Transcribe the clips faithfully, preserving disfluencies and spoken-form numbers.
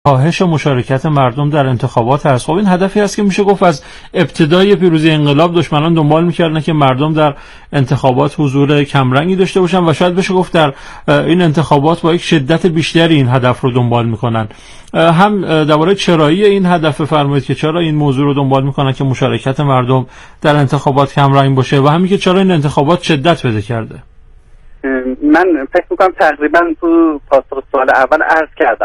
کاهش مشارکت مردم در انتخابات هست. خب این هدفی است که میشه گفت از ابتدای پیروزی انقلاب دشمنان دنبال میکردن که مردم در انتخابات حضور کمرنگی داشته باشن و شاید بشه گفت در این انتخابات با یک شدت بیشتری این هدف رو دنبال میکنن. هم درباره چرایی این هدف فرمایید که چرا این موضوع رو دنبال میکنن که مشارکت مردم در انتخابات کمرنگ باشه و همین که چرا این انتخابات شدت پیدا کرده. من فکر میکنم تقریبا تو پاسخ سوال اول عرض کردم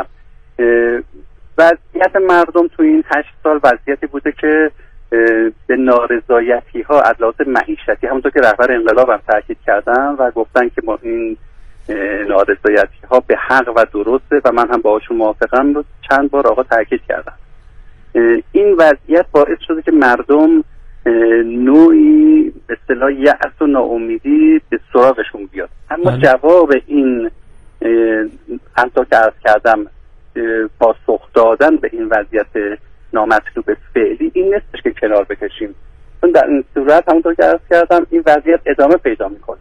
وضعیت مردم تو این هشت سال وضعیتی بوده که به نارضایتی ها از لحاظ معیشتی، همونطور که رهبر انقلاب هم تاکید کردن و گفتن که ما این نارضایتی ها به حق و درسته و من هم باهاشون موافقم، رو چند بار آقا تاکید کردن. این وضعیت باعث شده که مردم نوعی به اصطلاح یأس و ناامیدی به سراغشون بیاد. اما بله. جواب این همونطور که عرض کردم پاسخ دادن به این وضعیت نامطلوب فعلی این نیستش که کنار بکشیم، چون در این صورت همونطور که عرض کردم این وضعیت ادامه پیدا میکنه.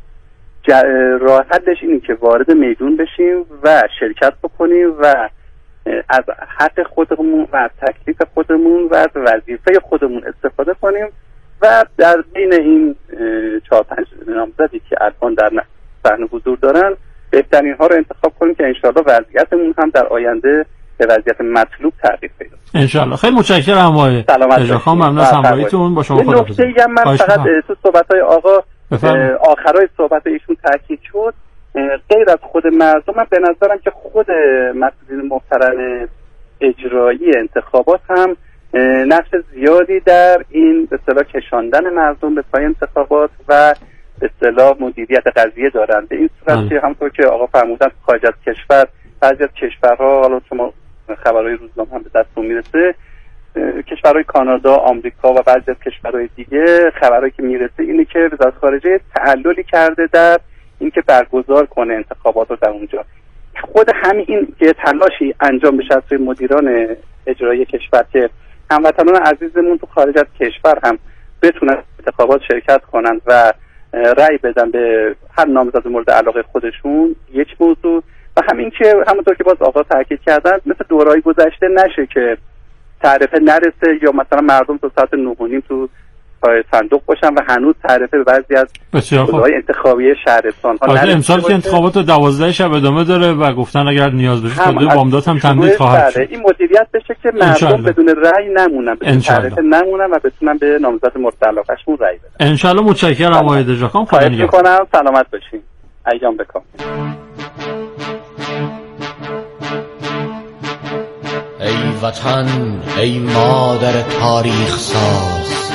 راه حلش اینه که وارد میدون بشیم و شرکت بکنیم و از حق خودمون و از تکلیف خودمون و از وظیفه خودمون استفاده کنیم و در بین این چهار پنج نامزدی که الان در صحنه حضور دارن بهترین ها رو انتخاب کنیم که انشاءالله وضعیتمون هم در آینده به وضعیت مطلوب تغییر پیدا کنه انشاءالله. خیلی متشکرم آقای رضاخان، ممنون از همراهیتون با شما. خداحافظ. نکته من فقط تو صحبت‌های آقا آخرای صحبت ایشون تاکید شد، غیر از خود مردم من به نظرم که خود مسئولین محترم اجرایی انتخابات هم نقش زیادی در این به اصطلاح کشاندن مردم به پای انتخابات و به اصطلاح مدیریت قضیه دارند. به این صورت که همونطور که آقا فرمودن خارج از کشور، بعضی از کشورها، حالا شما خبرهای روزنامه هم به دستتون میرسه، کشورهای کانادا، آمریکا و بعضی از کشورهای دیگه خبرهایی که میرسه اینه که وزارت خارجه تعللی کرده در اینکه برگزار کنه انتخابات رو در اونجا. خود همین این که تلاشی انجام بشه از مدیران اجرایی کشور که هموطنان عزیزمون تو خارج از کشور هم بتونن انتخابات شرکت کنن و رأی بدن به هر نامزد مورد علاقه خودشون، یک موضوع. و همین که همونطور که باز آقا تاکید کردن مثل دورهای گذشته نشه که تعرفه نرسه یا مثلا مردم تا ساعت نه و نیم تو صندوق باشن و هنوز تعرفه به بعضی از بودهای انتخابی شهرستان ها نرسه. امسال که انتخابات دوازده شب ادامه داره و گفتن اگر نیاز بشه تا دو بامداد هم تمدید خواهد شد. این مدیریت بشه که مردم بدون رأی نمونن، بدون تعرفه نمونن و بتونن به نامزد مورد علاقه‌شون رأی بدن. ان شاء الله. متشکرم آقای رضاخان، خدا نگهدار. سلامت باشین. ایام بکام. ای وطن، ای مادر تاریخ ساز،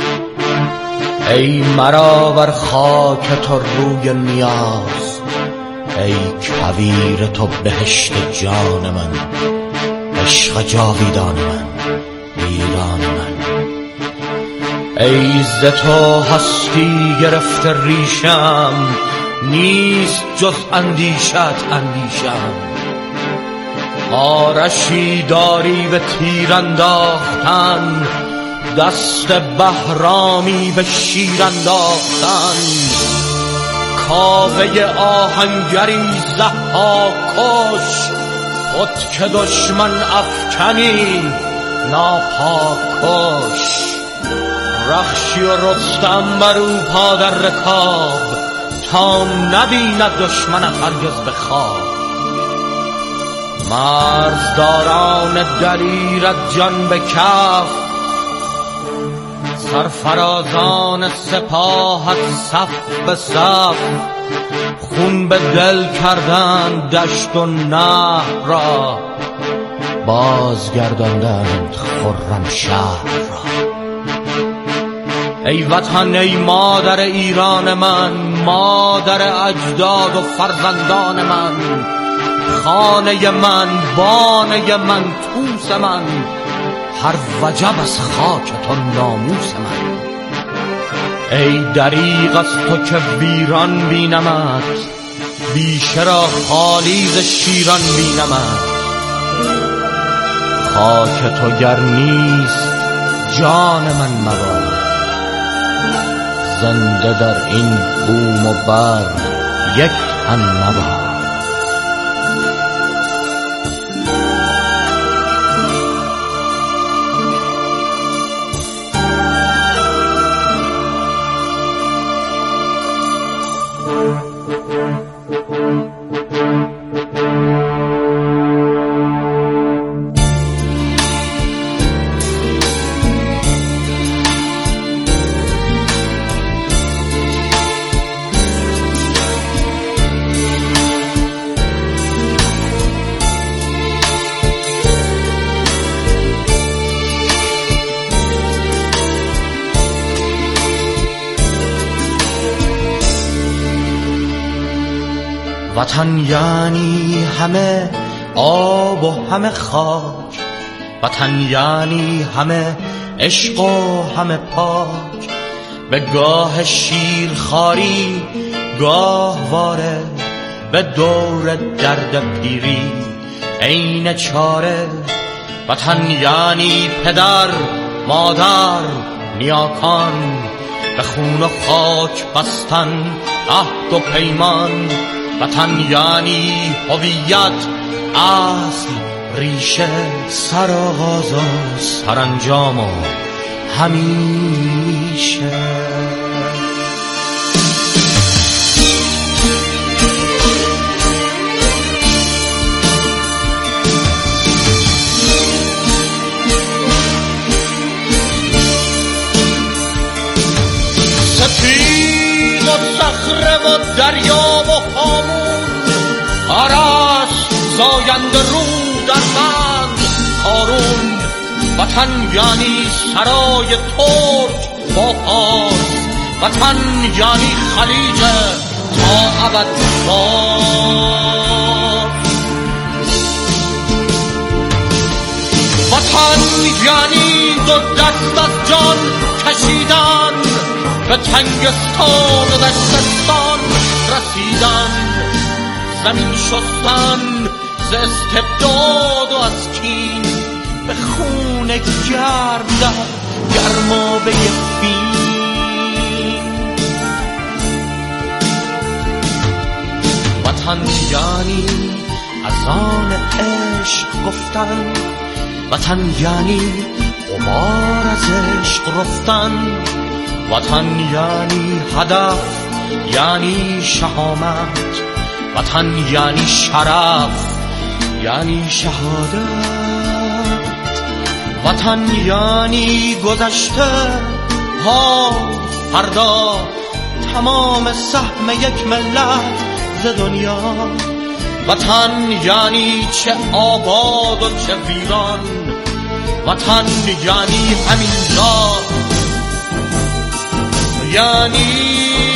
ای مرا بر خاک تو روی نیاز، ای کویر تو بهشت جان من، عشق جاویدان من، ایران من. ای ز تو هستی گرفته ریشم، نیست جز اندیشت اندیشم. آرشی داری به تیر انداختن، دست بهرامی به شیر انداختن. کاوه آهنگری ضحاک کش، خود که دشمن افکنی ناپاک کش. رخشی و رستم برو پا در رکاب، تا نبیند دشمنت هرگز به خواب. مرزداران دلیرت جان به کف، سرفرازان سپاهت صف به صف. خون به دل کردند دشت و نهر را، بازگرداندند خرم شهر را. ای وطن، ای مادر ایران من، مادر اجداد و فرزندان من، خانه من، بانه من، توس من، هر وجب از خاک تو ناموس من. ای دریغ از تو که ویران بینمت، بیشه را خالی ز شیران بینمت. خاک تو گر نیست جان من مباد، زنده در این بوم و بر یک تن مباد. وطن یعنی همه آب و همه خاک، وطن یعنی همه عشق و همه پاک. به گاه شیر خاری گاه واره، به دور درد پیری عین چاره. وطن یعنی پدر مادر نیاکان، به خون و خاک بستن عهد و پیمان. وطن یعنی هویت اصل ریشه، سرآغاز و سرانجام و همیشه. سپید و صخره و دریا و هامون، آرش زاینده رو در بند هارون. وطن یعنی سرای ترک با پاس، وطن یعنی خلیج تا ابد باز. وطن یعنی دو دست از جان کشیدن، به تنگستان و دشتستان رسیدن. زمین شستن ز استبداد و از کین، به خون گرد گرمابه فین. وطن یعنی از آن عشق گفتن، وطن یعنی غبار از عشق رفتن. وطن یعنی هدف یعنی شهامت، وطن یعنی شرف یعنی شهادت. وطن یعنی گذشته ها فردا، تمام سهم یک ملت ز دنیا. وطن یعنی چه آباد و چه ویران، وطن یعنی همینجا، یعنی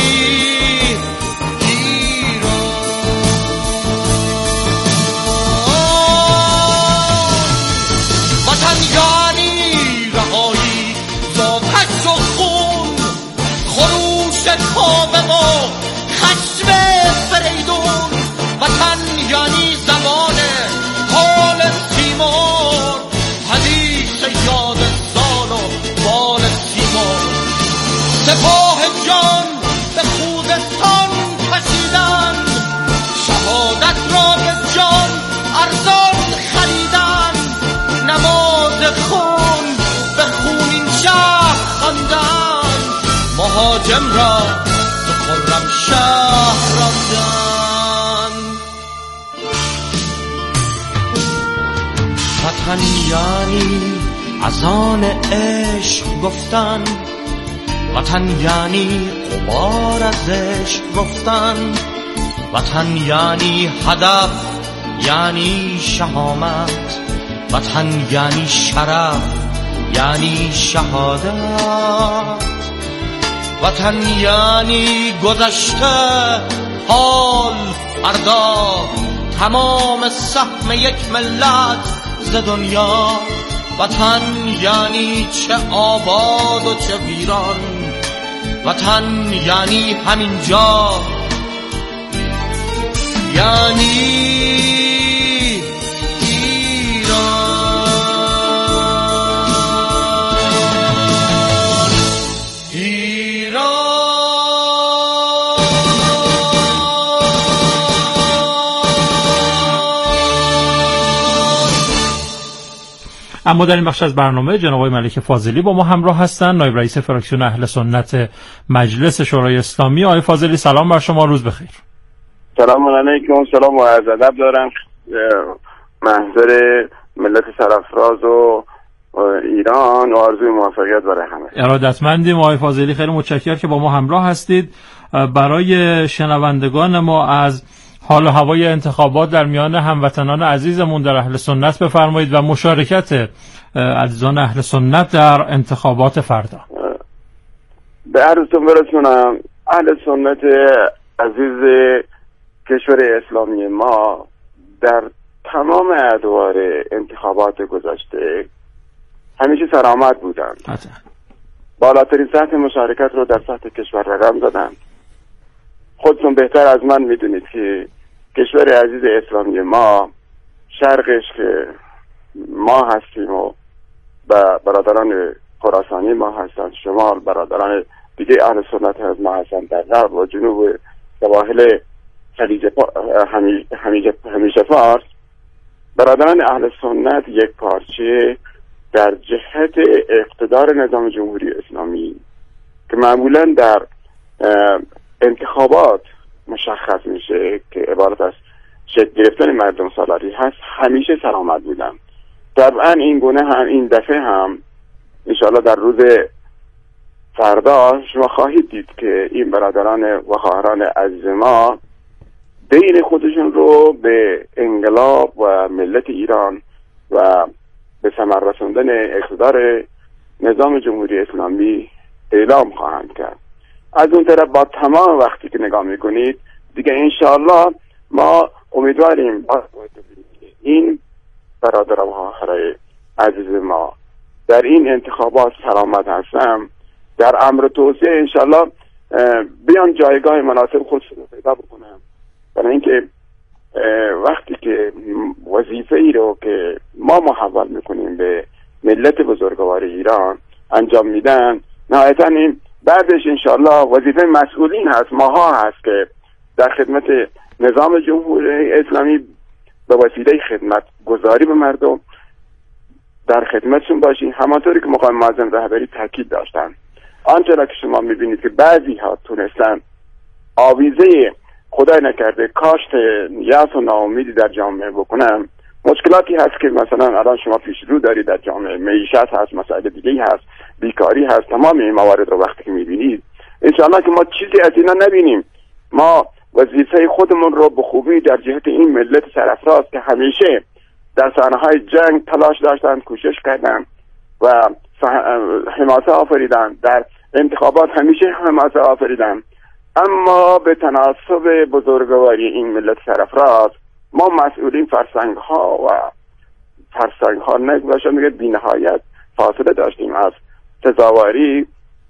کاوه و خشم فریدون. وطن یعنی زمان حال تیمور، حدیث یاد سال و بال تیمور. سپاه جان به خوزستان کشیدن، شهادت را به جان ارزان خریدن. نماز خون به خونین شهر خواندن، مهاجم را به خرم شهر راندن. وطن یعنی از آن عشق گفتن، وطن یعنی غبار از عشق رفتن. وطن یعنی هدف یعنی شهامت، وطن یعنی شرف یعنی شهادت. وطن یعنی گذشته حال فردا، تمام سهم یک ملت ز دنیا. وطن یعنی چه آباد و چه ویران، وطن یعنی همینجا، یعنی اما در این بخش از برنامه جناب آقای ملک فاضلی با ما همراه هستند، نایب رئیس فراکسیون اهل سنت مجلس شورای اسلامی. آقای فاضلی سلام بر شما، روز بخیر. سلام علیکم. سلام و عرض ادب دارم محضر ملت سرافراز و ایران و آرزوی موفقیت برای همه. ارادتمندیم آقای فاضلی، خیلی متشکرم که با ما همراه هستید. برای شنوندگان ما از حال و هوای انتخابات در میان هموطنان عزیزمون در اهل سنت بفرمایید و مشارکت عزیزان اهل سنت در انتخابات فردا. به عرضتون برسونم اهل سنت عزیز کشور اسلامی ما در تمام ادوار انتخابات گذشته همیشه سرآمد بودند. بالاترین سطح مشارکت رو در سطح کشور رقم دادن. خودتون بهتر از من میدونید که کشور عزیز اسلامی ما شرقش که ما هستیم و برادران خراسانی ما هستند، شمال برادران دیگه اهل سنت از ما هستند، در غرب و جنوب سواحل خلیج همیشه همیشه فارس برادران اهل سنت یک پارچه در جهت اقتدار نظام جمهوری اسلامی که معمولا در انتخابات مشخص میشه که عبارت از شکل گرفتن مردم سالاری هست، همیشه سرآمد بودن. طبعا این گونه هم این دفعه هم انشاءالله در روز فردا شما خواهید دید که این برادران و خواهران عزیز ما دین خودشون رو به انقلاب و ملت ایران و به ثمر رسوندن اقتدار نظام جمهوری اسلامی اعلام خواهند کرد. از اون طرف با تمام وقتی که نگاه میکنید دیگه انشاءالله ما امیدواریم این برادر و خواهر عزیز ما در این انتخابات سرآمد هستم، در امر توسعه انشاءالله بیان جایگاه مناسب خودشون رو پیدا بکنم. برای اینکه وقتی که وظیفه ای رو که ما محول میکنیم به ملت بزرگوار ایران انجام میدن، نهایتا این بعدش انشاءالله وظیفه مسئولین هست، ماها هست که در خدمت نظام جمهوری اسلامی به وسیله خدمت گذاری به مردم در خدمتشون باشیم، همانطوری که مقام معظم رهبری تاکید داشتن. آنچه که شما میبینید که بعضی ها تونستن آویزه خدای نکرده کاشت یأس و ناامیدی در جامعه بکنن، مشکلاتی هست که مثلا الان شما پیش رو دارید در جامعه، معیشت هست، مسائل دیگه هست، بیکاری هست، تمام این موارد رو وقتی که میبینید انشاءالله که ما چیزی از اینا نبینیم. ما وظیفه خودمون رو به خوبی در جهت این ملت سرافراز که همیشه در صحنه‌های جنگ تلاش داشتن، کوشش کردن و حماسه آفریدن، در انتخابات همیشه حماسه آفریدن، اما به تناسب بزرگواری این ملت سرافراز ما مسئولین فرسنگ ها و فرسنگ ها نگوشم میگه بی نهایت فاصله داشتیم از تزاواری،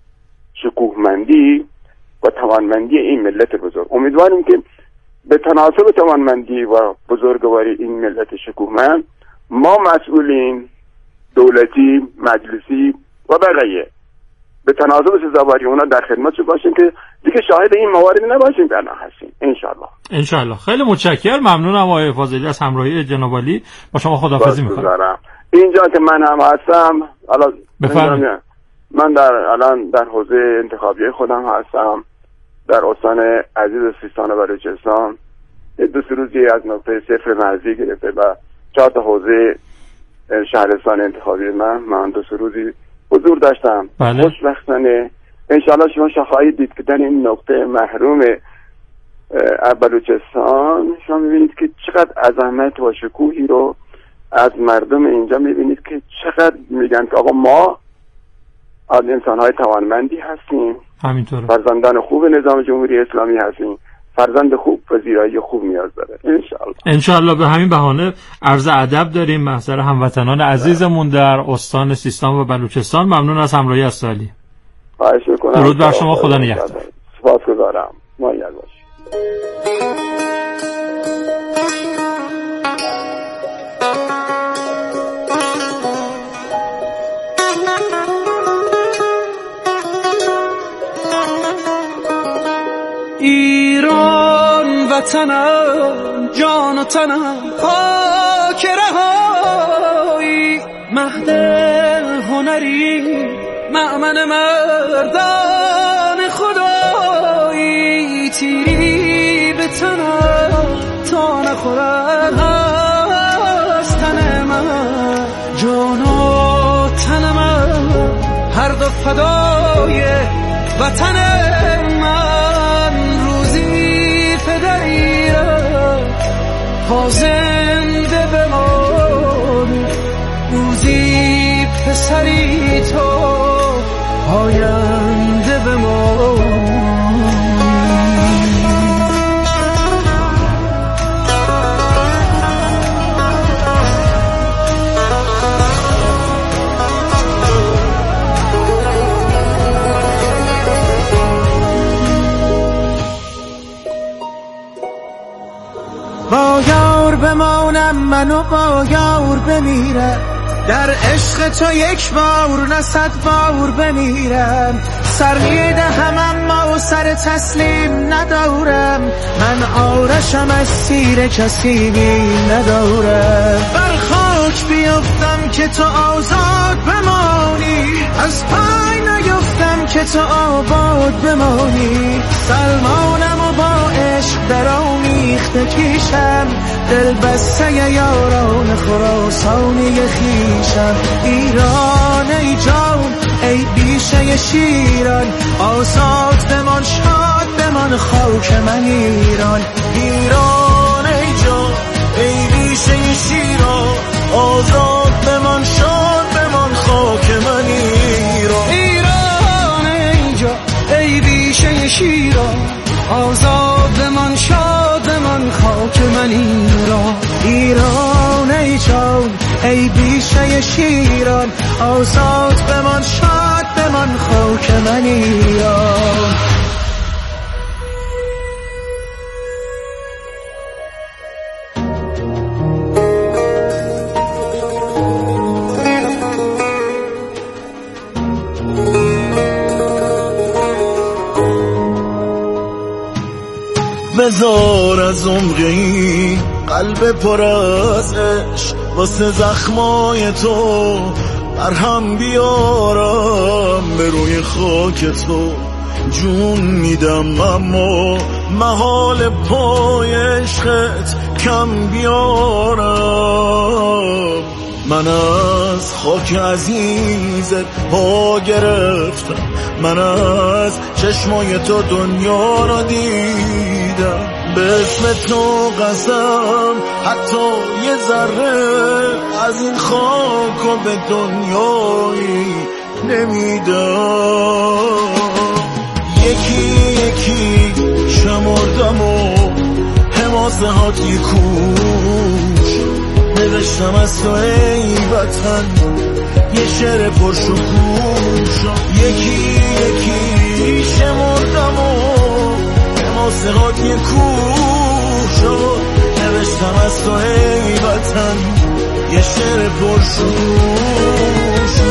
شکوهمندی و توانمندی این ملت بزرگ. امیدواریم که به تناسب توانمندی و بزرگواری این ملت شکوهمند ما مسئولین دولتی، مجلسی و بقیه به تناسب سزاواری اونا در خدمتش باشیم که دیگه شاهد این موارد نباشیم در هستیم انشالله. انشالله. خیلی متشکرم، ممنونم آقای فاضلی از همراهی جناب عالی. با شما خداحافظی می‌کنم. اینجا که من هم هستم الان بفرمایید. من در الان در حوزه انتخابی خودم هستم در استان عزیز سیستان و بلوچستان. دو سه روزی از نقطه صفر مرزی گرفته و چهار تا حوزه شهرستان انتخابی من من دو سه روزی حضور داشتم. بله. خوشبختانه انشاءالله شما خواهید دید که در این نقطه محروم بلوچستان شما میبینید که چقدر عظمت و شکوهی رو از مردم اینجا میبینید که چقدر میگن که آقا ما از انسان‌های توانمندی هستیم، همینطوره، فرزندان خوب نظام جمهوری اسلامی هستیم، فرزند خوب پذیرایی خوب نیاز داره. انشالله انشالله. به همین بهانه عرض ادب داریم محضر هموطنان عزیزمون در استان سیستان و بلوچستان. ممنون از همراهی از سالی. خواهش میکنم. درود بر شما، خدا نگهدار. سپاسگزارم. مایل باشید. ایران وطنم، جان و تنم، خاک رهایی، مهد هنری، مأمن مردان خدایی، تیری به تنم تا نخورد از تن من، جان و تن من هر دو فدای وطن من، روزی فدایی‌ام تا زنده بمانی، روزی پسری تو آینده بمانی. منو با یار بمیرم، در عشق تو یک بار نه صد بار بمیرم. سر میدهم اما سر تسلیم ندارم، من آرشم از سیر کسی ندارم. بر خاک بیفتم که تو آزاد بمانی، از پای نیفتم که تو آباد بمانی. سلمانم و با عشق در آمیخته کیشم، دل بسته یاران خراسانی خیشم. ایران ای جان ای بیشه شیران، آزاد بمان شاد بمان خاک من ایران. ایران ای جان ای بیشه شیران، آزاد بمان شاد بمان خاک من ایران. ایران ای جان ای بیشه شیران، آزاد بمان شاد بمان خاک من ایران. ایران ای جان ای بیشه شیران، آزاد بمان شاد بمان خاک من ایران. بذار از عمقی قلب پر از عشق، واسه زخمای تو برهم بیارم. به روی خاک تو جون میدم، اما محال پای عشقت کم بیارم. من از خاک عزیزت پا گرفتم، من از چشمای تو دنیا را دیدم. به اسم تو قسم حتی یه ذره از این خاک و به دنیایی نمیدم. یکی یکی شمردم و حماسه هات یه کوش، نوشتم از تو ای وطن یه شعر پرشکوش. یکی یکی شمردم و حماسه هات یه کوش، نوشتم از تو ای وطن یه شعر پرشکوش.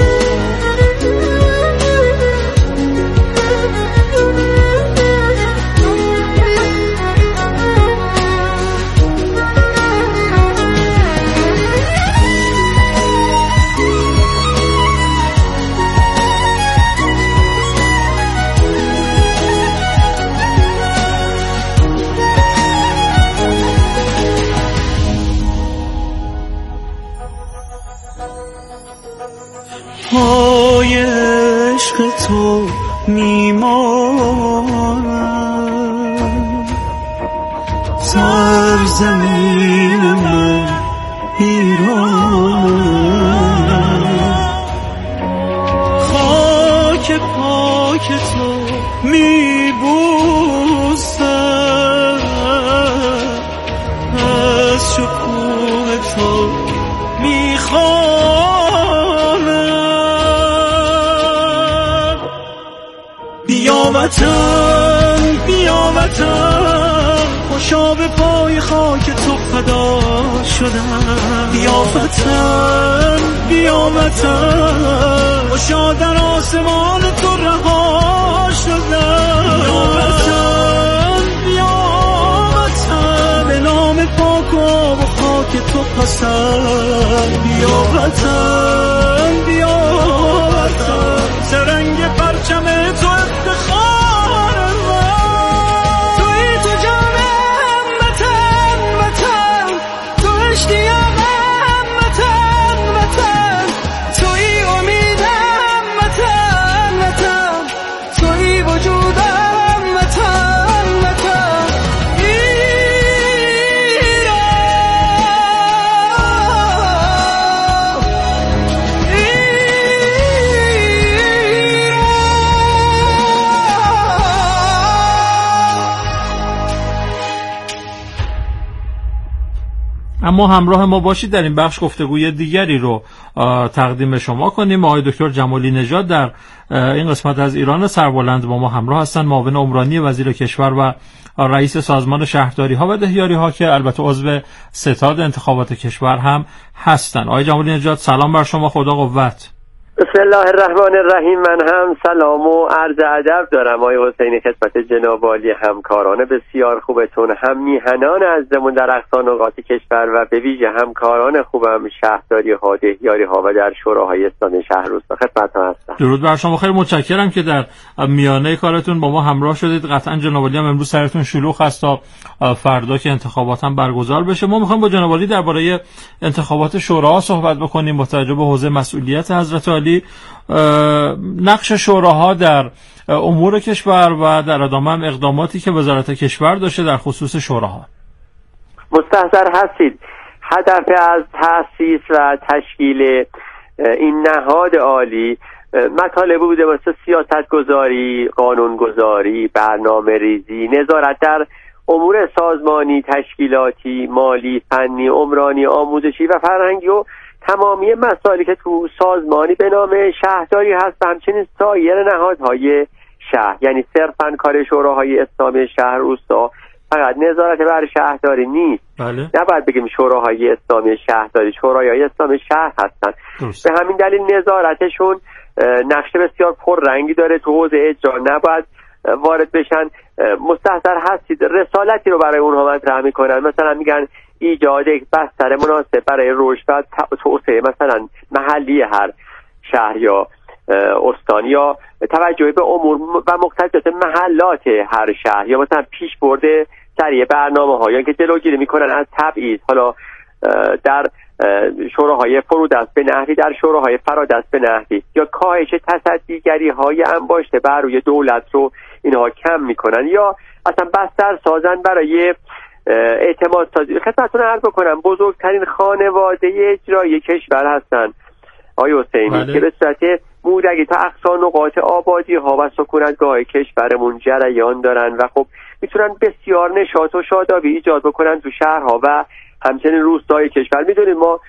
پای عشق تو میمانم، سرزمین من ایرانم. خاک پاک تو میبوسم، از شکوه تو میخوانم. بیا وطن بیا وطن، خوشا به پای خاک تو فدا شدم. بیا وطن بیا وطن، خوشا در آسمان تو رها شدم. بیا وطن بیا وطن، به نام پاک و آب و خاک تو پسند. بیا وطن بیا وطن، سرنگ پرچم تو افتخار من. توی تو جانم وطن وطن، تو اشتیاقم وطن وطن، توی امیدم وطن وطن، توی وجودم وطن وطن. ایران اما همراه ما باشید در این بخش گفتگوی دیگری رو تقدیم شما کنیم. آقای دکتر جمالی نژاد در این قسمت از ایران سربلند با ما همراه هستند، معاون عمرانی وزیر کشور و رئیس سازمان شهرداری ها و دهیاری ها که البته عضو ستاد انتخابات کشور هم هستند. آقای جمالی نژاد سلام بر شما، خدا قوت. بسم الله الرحمن الرحیم. من هم سلام و عرض ادب دارم آقای حسینی خدمت جناب عالی همکاران بسیار خوبتون، هم میهنان عزیزمون در اقصا نقاط کشور و به ویژه همکاران خوبم شهرداری ها، دهیاری ها و در شوراهای اسلامی شهر روستا خدمتتون هستم. درود بر شما، خیلی متشکرم که در میانه کارتون با ما همراه شدید. قطعا جناب عالی هم امروز سرتون شلوغ هست تا فردا که انتخابات هم برگزار بشه. ما میخوایم با جناب عالی درباره انتخابات شوراها صحبت بکنیم با توجه به حوزه مسئولیت حضرت عالی، نقش شوراها در امور کشور و در ادامه هم اقداماتی که وزارت کشور داشته در خصوص شوراها. مستحضر هستید هدف از تأسیس و تشکیل این نهاد عالی مطالب بوده واسه سیاست گذاری، قانون گذاری، برنامه ریزی، نظارت در امور سازمانی، تشکیلاتی، مالی، فنی، عمرانی، آموزشی و فرهنگی و تمامی مسائلی که تو سازمانی به نام شهرداری هست و همچنین سایر نهادهای شهر. یعنی صرفاً کار شوراهای اسلامی شهر روستا فقط نظارت بر شهرداری نیست. بله. نباید بگیم شوراهای اسلامی شهرداری، شورای اسلامی شهر هستن. درست. به همین دلیل نظارتشون نقشه بسیار پررنگی داره، تو حوزه اجرا نباید وارد بشن. مستحضر هستید رسالتی رو برای اونها مطرح میکنن، مثلا میگن ایجاد یک بستر مناسب برای رشد و توسعه مثلا محلی هر شهر یا استان، یا توجه به امور و مقتضیات محلات هر شهر، یا مثلا پیش برده سریع برنامه ها، یا که جلوگیری میکنن از تبعیض، حالا در شوراهای فرودست به نحوی، در شوراهای فرادست به نحوی، یا کاهش تصدیگری های انباشته بر روی دولت رو اینها کم میکنن، یا اصلا بستر سازن برای اعتماد سازی. خدمتتون عرض بکنم بزرگترین خانواده اجرایی کشور هستن آقای حسینی، بله. که به صورت مودگی تا اقصا نقاط آبادی ها و سکونتگاه کشورمون جریان دارن و خب میتونن بسیار نشاط و شادابی ایجاد بکنن تو شهرها و همچنین روستای کشور. میدونید ما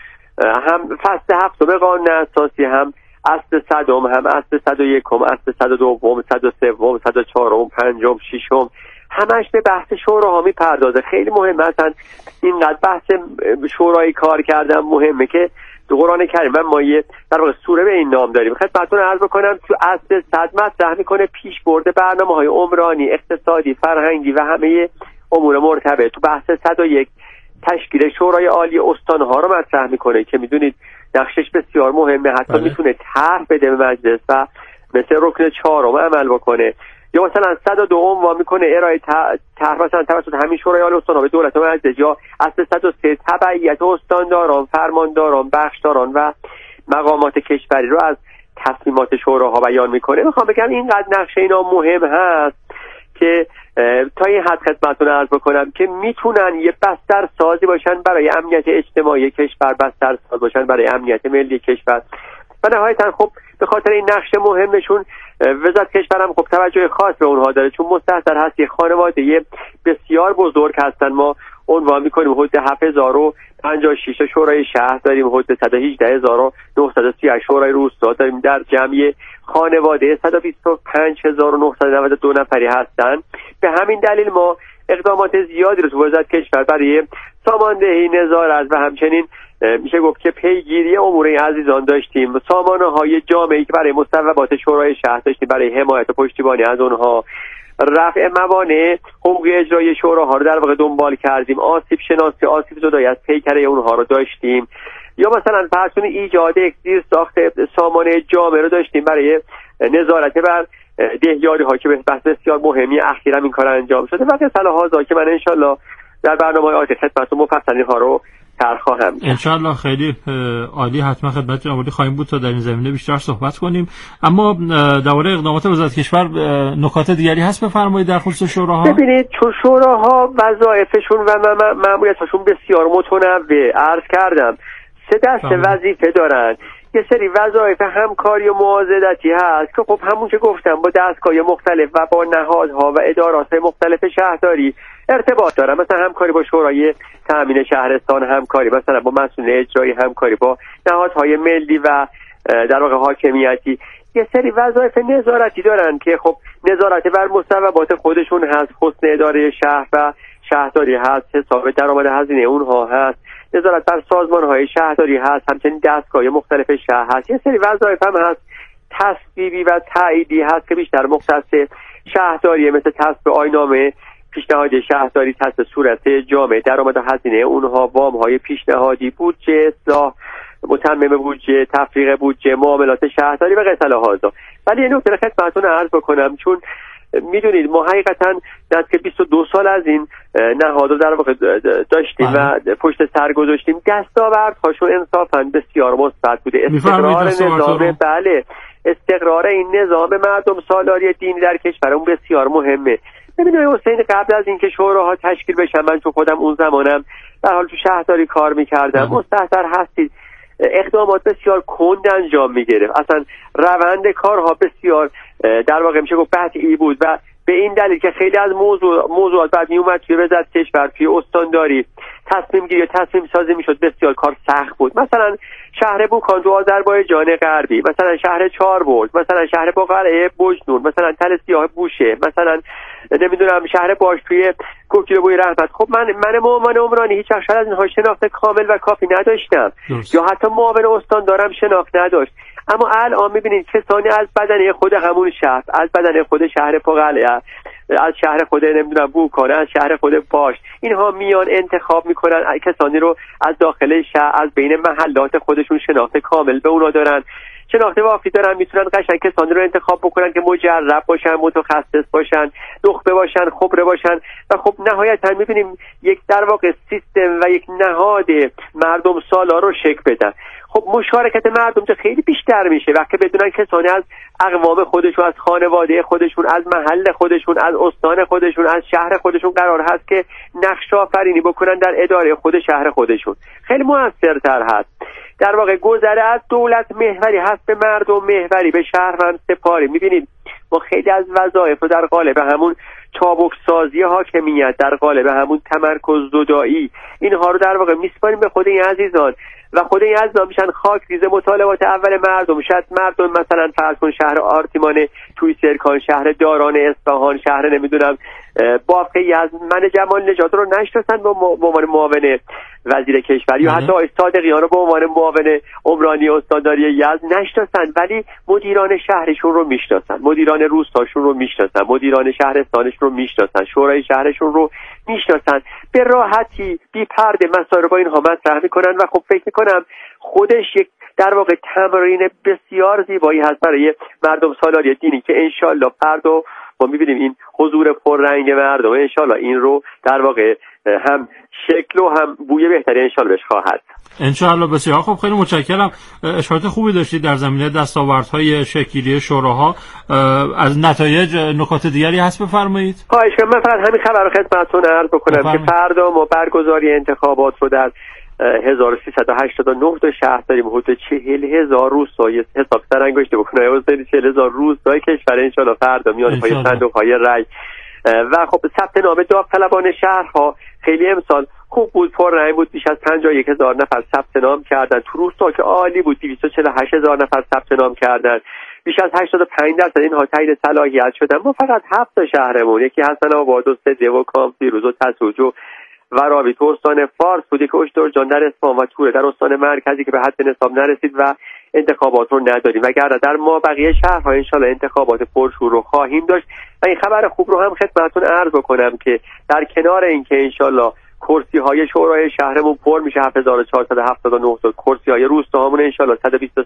هم فصل هفتم قانون اساسی، هم اصل صدم، هم اصل صد و یکم، اصل صد و دوم، صد و سوم، صد و چهارم، پنجم، ششم، همش به بحث شوراها میپردازه. خیلی مهمه، اصلا اینقدر بحث شورای کار کردن مهمه که تو قرآن کریم من ما یه در واقع سوره به این نام داریم. خدمتتون عرض بکنم تو اصل صد مطرح میکنه پیش برده برنامه‌های عمرانی، اقتصادی، فرهنگی و همه امور مرتبط. تو بحث صد و یک تشکیل شورای عالی استان‌ها رو مطرح میکنه که میدونید نقشش بسیار مهمه، حتی بله. میتونه طرح بده به مجلس و مثل رکن چهارم عمل بکنه، یا مثلا صد و دو وا میکنه ارائه طرح مثلا توسط همین شورای عالی استان‌ها به دولت مجلس، یا اصل صد و سه تبعیت استانداران، فرمانداران، بخشداران و مقامات کشوری رو از تصمیمات شوراها بیان میکنه. میخوام بگم اینقدر نقشه اینا مهم هست که تا این حد خدمتتون عرض بکنم که میتونن یه بستر سازی باشن برای امنیت اجتماعی کشور، بستر ساز باشن برای امنیت ملی کشور. و نهایتا خب به خاطر این نقش مهمشون وزارت کشور هم خب توجه خاص به اونها داره، چون مستحضر هست یه خانواده بسیار بزرگ هستن. ما عنوان میکنیم حدود هفت هزار و پنجاه و شش شورای شهر داریم، حدود صد و هجده هزار و نهصد و سی و هشت شورای روستا داریم، در جمعی خانواده صد و بیست و پنج هزار و نهصد و نود و دو نفری هستن. به همین دلیل ما اقدامات زیادی رو تو وزارت کشور برای ساماندهی، نظارت و همچنین میشه گفت که پیگیری امور این عزیزان داشتیم. سامانه‌های جامعه‌ای که برای مصوبات شورای شهر داشتیم برای حمایت و پشتیبانی از اونها، رفع موانع حقوقی اجرایی شوراها رو در واقع دنبال کردیم، آسیب شناسی، آسیب زدایی از پیکره اونها رو داشتیم، یا مثلا فرض ایجاد یک زیر ساخت سامانه جامعه رو داشتیم برای نظارت بر دهیاری ها که بحث بسیار مهمی اخیراً این کار انجام شده و مثلا هازا که من انشالله در برنامه آتی خدمتتون مفصل ها رو طرح خواهم کرد. انشالله خیلی عالی، حتما خدمت جناب عالی خواهیم بود تا در این زمینه بیشتر صحبت کنیم. اما درباره اقدامات وزارت کشور نکات دیگری هست بفرمایید در خصوص شوراها؟ ببینید چون شوراها وظایفشون و مأموریتشون بسیار متنوع عرض کردم، سه دسته وظیفه دارن. یه سری وظایف همکاری و معاضدتی هست که خب همون که گفتم با دستگاه مختلف و با نهادها و ادارات مختلف شهرداری ارتباط دارن. مثلا همکاری با شورای تامین شهرستان، همکاری مثلا با مسئولین اجرایی، همکاری با نهادهای ملی و در واقع حاکمیتی. یه سری وظایف نظارتی دارن که خب نظارت بر مصوبات خودشون هست، حسن اداره شهر و شهرداری هست، حساب درآمد هزینه اونها هست، نظارت بر سازمان‌های شهرداری هست، همچنین دستگاه مختلف شهر هست. یه سری وظایف هم هست تصویبی و تاییدی هست که بیشتر مختص شهرداری، مثل تصویب آیین‌نامه پیشنهاد شهرداری، تصویب صورت جامع درآمد و هزینه اونها، وام‌های پیشنهادی، بودجه اصلاح، متمم بودجه، تفریغ بودجه، معاملات شهرداری و غیره هذا. ولی این نکته خدمتتون عرض بکنم، چون میدونید ما حقیقتا نزدیک بیست و دو سال از این نهاد رو در واقع داشتیم و پشت سر گذاشتیم. دستاوردهاشون انصافا بسیار مثبت بوده. استقرار نظام، بله، استقرار این نظام مردم سالاری دینی در کشورمون بسیار مهمه. ببینید حسین، قبل از اینکه شوراها تشکیل بشن، من چون خودم اون زمانم در حال تو شهرداری کار میکردم، مستحضر هستید اقدامات بسیار کند انجام میگرفت. اصلا روند کارها بسیار در واقع میشه گفت قطعی بود و به این دلیل که خیلی از موضوع موضوعات بعد میومد توی وزارت کشور، توی استانداری تصمیم گیری تصمیم سازی میشد، بسیار کار سخت بود. مثلا شهر بوکان تو آذربایجان غربی، مثلا شهر چهاربرد، مثلا شهر بقره بوجنور، مثلا تل سیاه بوشه، مثلا نمیدونم شهر باش توی کوکیلو بوی رحمت. خب من من معاون عمرانی هیچ شهر از اینها شناخت کامل و کافی نداشتم دوست. یا حتی معاون استاندارم شناخت نداشت. اما الان میبینید کسانی از بدنه خود همون شهر، از بدنه خود شهر بقره، از شهر خود نمیدونم بوکان، از شهر خود باش، اینها میان انتخاب میکنن کسانی رو از داخل شهر، از بین محلات خودشون شناخت کامل به اونا دارن، شناخت وافی دارن، میتونن قشنگ کسانی رو انتخاب بکنن که مجرب باشن، متخصص باشن، نخبه باشن، خبره باشن. و خب نهایتا میبینیم یک در واقع سیستم و یک نهاد مردم سالار رو شکل بدن. خب مشارکت مردم چه خیلی بیشتر میشه وقتی بدونن کسانی از اقوام خودشون، از خانواده خودشون، از محل خودشون، از استان خودشون، از شهر خودشون قرار هست که نقش آفرینی بکنن در اداره خود شهر خودشون. خیلی موثرتر هست. در واقع گذره از دولت محوری هست به مردم محوری، به شهروند سپاری. میبینید ما خیلی از وظایف رو در قالب همون چابک سازی حاکمیت، در قالب همون تمرکز زدایی، اینها رو در واقع میسپاریم به خود این عزیزان و خود این عزیزان میشن خاک ریز مطالبات اول مردم. شاید مردم مثلا فرض کن شهر آرتیمان توی سرکان، شهر داران اصفهان، شهر نمیدونم بافق یزد، من جمال نجات رو نشناسن به عنوان معاون وزیر کشور یا حتی صادقیان رو به عنوان معاون عمرانی استانداری یزد نشناسن، ولی مدیران شهرشون رو میشناسن، مدیران روستاشون رو میشناسن، مدیران شهرستانشون رو میشناسن، شورای شهرشون رو میشناسن. به راحتی بی پرده مسائل رو با اینها مطرح میکنن و خب فکر میکنم خودش یک در واقع تمرین بسیار زیبایی هست برای مردم سالاری دینی که انشالله فردا ما میبینیم این حضور پررنگ مردم انشالله این رو در واقع هم شکل و هم بوی بهتری انشالله بهش خواهد. انشالله. بسیار خب، خیلی متشکرم. اشارات خوبی داشتید در زمینه دستاوردهای شکلی شوراها. از نتایج نکات دیگری هست بفرمایید. خواهش کنم. من فقط همین خبر رو خدمتتون عرض بکنم بفرمایید. که فردا ما برگزاری انتخابات رو در هزار و سیصد و هشتاد و نه تا شهر داریم، حدود چهل هزار روستای حساب سر انگشته بکنه حدود چهل هزار روستای کشور انشالله فردا میان پای صندوق‌های رای. و خب ثبت نام داوطلبان شهرها خیلی امسال خوب بود، پر رنگ بود. بیش از پنجاه و یک هزار نفر ثبت نام کردن. تو روستا که عالی بود، دویست و چهل و هشت هزار نفر ثبت نام کردن. بیش از هشتاد و پنج درصد اینها تایید صلاحیت شدن. ما فقط هفت تا شهرمون، یکی حسن آباد و سده و کام، پیروز و تسوج و وراوی تو استان فارس بود، که اشترجان در اصفهان و توره در استان مرکزی که به حد نصاب نرسید و انتخابات رو نداریم. وگرنه در ما بقیه شهرها انشالله انتخابات پرشور رو خواهیم داشت. و این خبر خوب رو هم خدمتتون عرض بکنم که در کنار اینکه انشالله کرسی های شورای شهرمون پر میشه، هفت هزار و چهارصد و هفتاد و نه تا کرسی های روستاهامون انشالله صد و بیست و